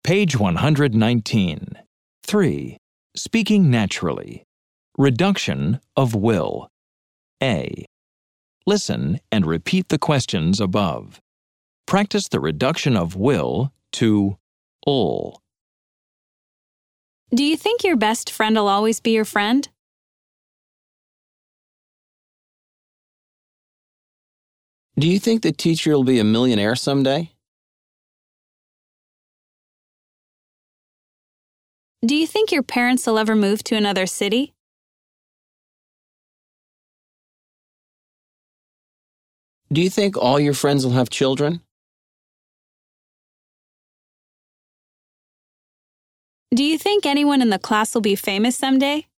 Page 119. 3. Speaking naturally. Reduction of will. A. Listen and repeat the questions above. Practice the reduction of will to ul. Do you think your best friend will always be your friend? Do you think the teacher will be a millionaire someday? Do you think your parents will ever move to another city? Do you think all your friends will have children? Do you think anyone in the class will be famous someday?